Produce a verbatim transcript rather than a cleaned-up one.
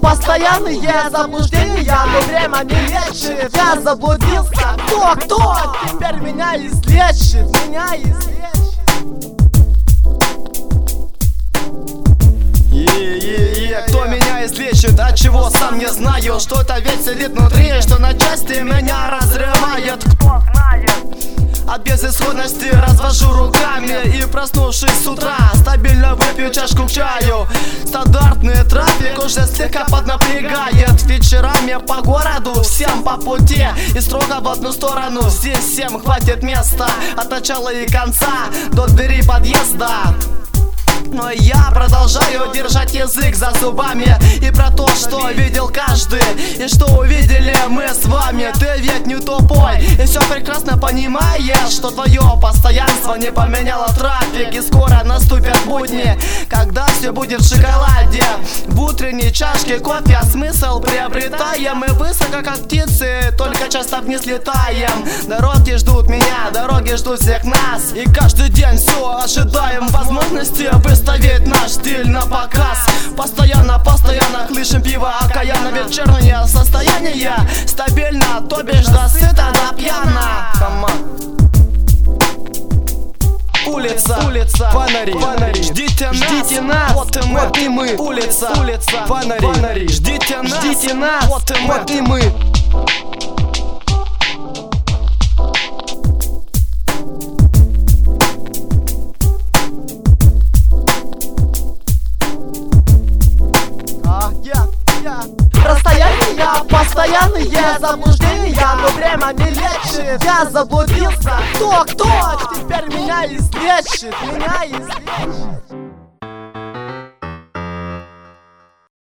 постоянные заблуждения, но время не лечит. Я заблудился, кто, кто теперь меня излечит, меня излечит. Е-е-е, кто меня излечит, от чего сам не знаю. Что-то ведь сидит внутри, что на части меня разрывает. Кто знает? От безысходности развожу руками и, проснувшись с утра, стабильно выпью чашку к чаю. Стандартный трафик уже слегка поднапрягает. Вечерами по городу всем по пути и строго в одну сторону. Здесь всем хватит места от начала и конца до двери подъезда. Но я продолжаю держать язык за зубами и про то, что видел каждый и что увидели мы с вами. Ты ведь не тупой и все прекрасно понимаешь, что твое постоянство не поменяло трафик. И скоро наступят будни, когда все будет в шоколаде. В утренней чашке кофе смысл приобретаем. Мы высоко как птицы, только часто вниз летаем. Дороги ждут меня, дороги ждут всех нас. И каждый день все ожидаем возможности выставить наш стиль на показ. Постоянно, постоянно хлышем пиво окаянно. Вечернее состояние стабильно, то бишь до сыта, до пьяна. Улица, улица, фонари, фонари, ждите нас, ждите нас, вот и мы, вот и мы. Улица, улица, фонари, фонари, ждите нас, ждите нас, вот и мы, вот и мы. Расстояние, постоянные заблуждения, но время не лечит. Я заблудился, кто, кто теперь меня излечит, меня излечит.